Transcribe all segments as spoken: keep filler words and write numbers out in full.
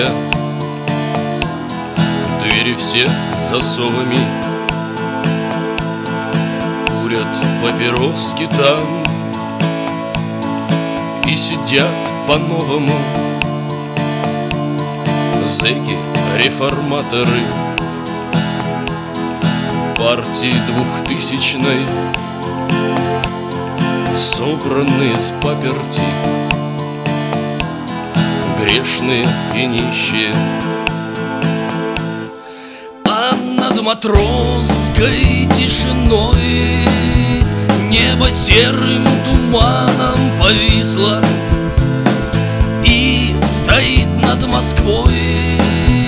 пустая, двери все с засовами, курят папироски там и сидят по-новому зэки, реформаторы партии двухтысячной, собранные с паперти, грешные и нищие. А над матросской тишиной небо серым туманом повисло, и стоит над Москвой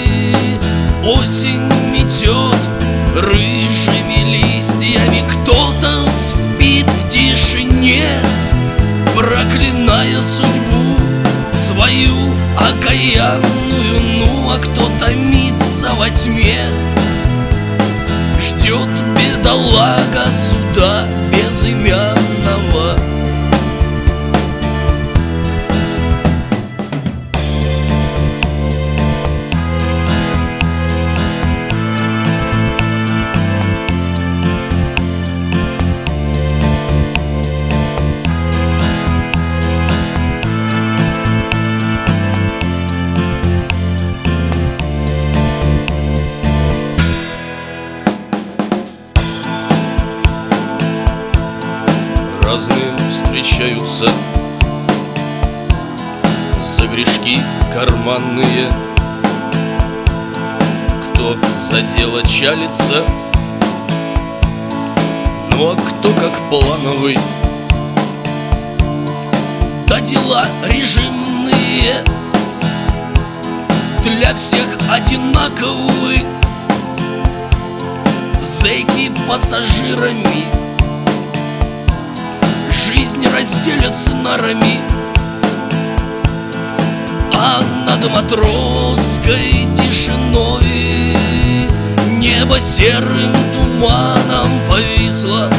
осень метет рыжими листьями. Кто-то спит в тишине, проклиная судьбу свою окаянную. Ну а кто томится во тьме, ждет бедолага суда безымянного. Разные встречаются за грешки карманные, кто за дело чалится, ну а кто как плановый. Да дела режимные для всех одинаковы, зэки пассажирами жизнь разделят с нарами. А над матросской тишиной небо серым туманом повисло,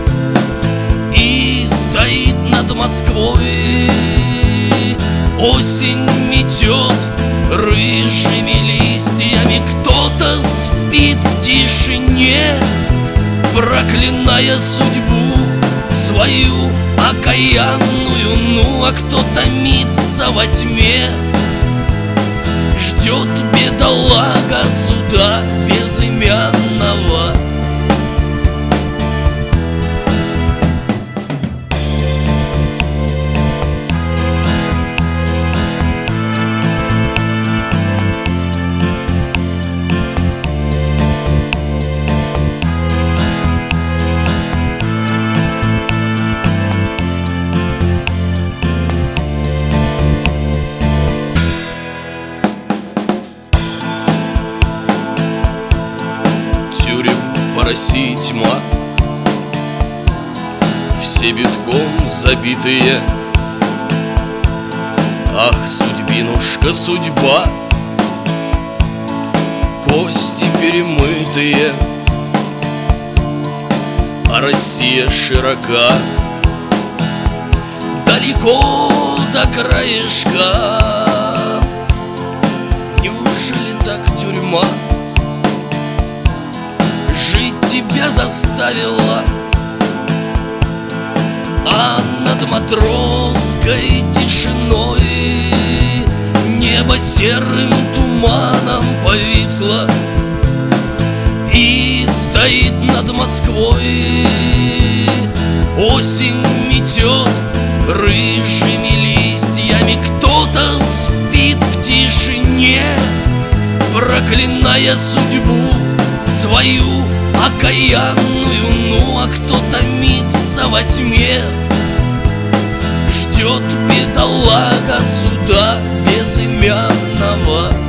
и стоит над Москвой осень метет рыжими листьями. Кто-то спит в тишине, проклиная судьбу свою окаянную. Ну а кто томится во тьме, ждет бедолага суда безымянного. По России тьма, все битком забитые. Ах, судьбинушка, судьба, кости перемытые. А Россия широка, далеко до краешка. Неужели так тюрьма жить тебя заставила? А над матросской тишиной небо серым туманом повисло, и стоит над Москвой осень метет рыжими листьями. Кто-то спит в тишине, проклиная судьбу свою окаянную. Ну а кто томится во тьме, ждет бедолага суда безымянного.